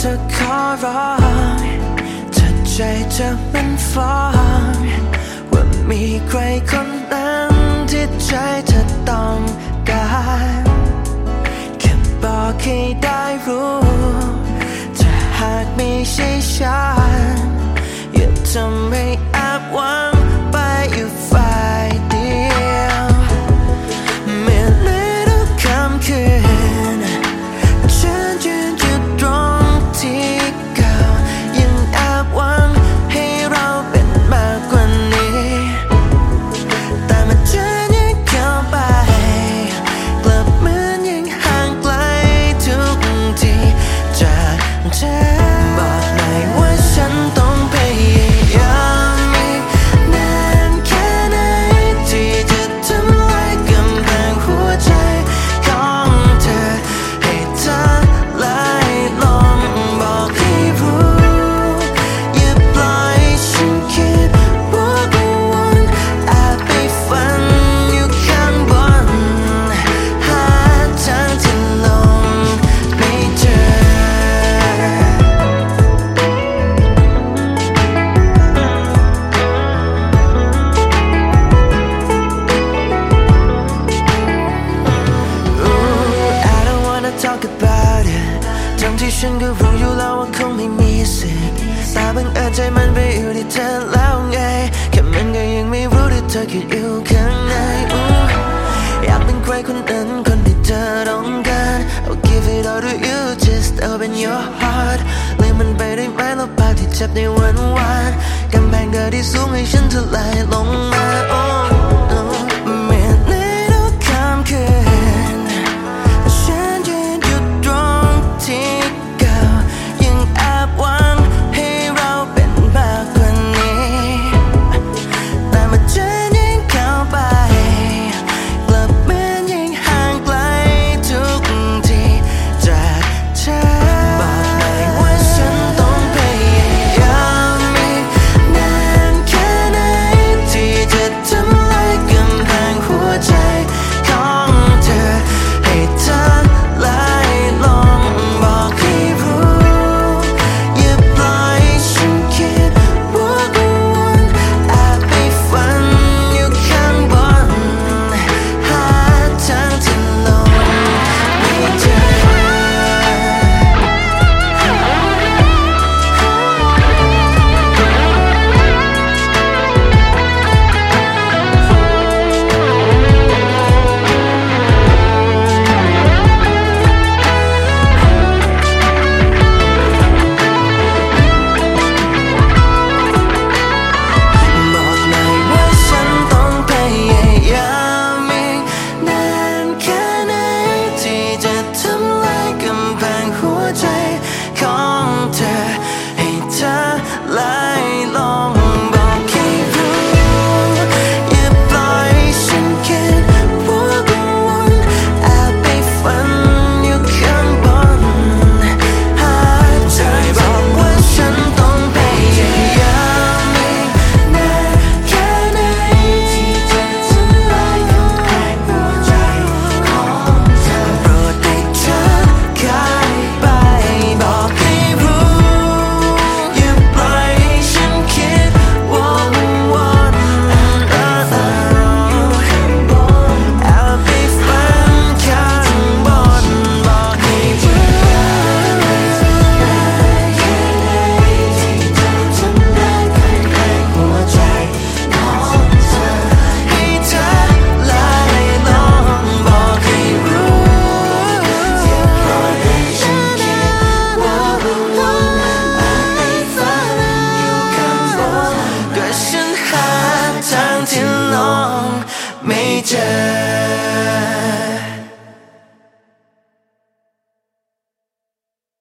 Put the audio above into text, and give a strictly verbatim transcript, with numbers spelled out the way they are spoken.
ธอขอร้องถ้าใจเธอมันฟ้องว่ามีใครคนนั้นที่ใจเธอต้องการแค่บอกให้ได้รู้ถ้าหากไม่ใช่ฉันอย่าทำให้แอบหวังไปอยู่ฝ่ายเดียวเมื่อในทุกค่ำคืนฉันยืนอยู่ตรงที่เก่ายังแอบหวังให้เราเป็นมากกว่านี้แต่มันจะยังเข้าไปกลับเหมือนยังห่างไกลทุกทีจากเธอบอกหน่อยว่าฉันต้องพยายามอีกนานแค่ไหนที่จะทำลายกำแพงหัวใจของเธอให้เธอไหลลงบอกให้รู้อย่าปล่อยฉันคิดว่ากังวลแอบไปฝันอยู่ข้างบนหาทางที่ลงไม่เจอI don't wanna talk about it ทั้งที่ฉันก็รู้อยู่แล้วว่าคงไม่มีสิทธิ์แต่บังเอิญใจมันไปอยู่ที่เธอแล้วไงแค่มันก็ยังไม่รู้ที่เธอคิดอยู่ข้างในอยากเป็นใครคนนั้นคนที่เธอต้องการ I'll give it all to you just open your heart ลืมมันไปได้ไหมลบภาพที่เจ็บในวันวานกำแพงเธอที่สูงให้ฉันทลายลงมาโอ้เมื่อในทุกค่ำคืนฉันยืนอยู่ตรงที่เก่ายังแอบหวังให้เราเป็นมากกว่านี้แต่มันจะยังเข้าไปกลับเหมือนยังห่างไกลทุกทีจากเธอบอกหน่อยว่าฉันต้องพยายามอีกนานแค่ไหนที่จะทำลายกำแพงหัวใจของเธอให้เธอไหลลงบอกให้รู้อย่าปล่อยฉันคิดว่ากังวลแอบไปฝันอยู่ข้างบนหาทางที่ลงไม่เจอบอกหน่อยว่าฉันต้องพยายามอีกนานแค่ไหนที่จะทำลายกำแพงหัวใจของเธอให้เธอไหลลงบอกให้รู้อย่าปล่อยฉันคิดว่ากังวลแอบไปฝันอยู่ข้างบนหาใจบอกว่าฉันต้องพยายามอีกนานแค่ไหนที่จะทำลายกำแพงหัวใจของเธอโปรดให้เธอคายไปบอกให้รู้อย่าปล่อยฉันคิดว่าวนแอบไปฝันข้างบนบอกให้รู้หัวใจของเธอให้เธอไหลลงบอกให้รู้อย่าปล่อยให้ฉันคิดว่าวนแอบไปฝันอยู่ข้างบนก็ฉันหาทางที่ลงไม่เจอ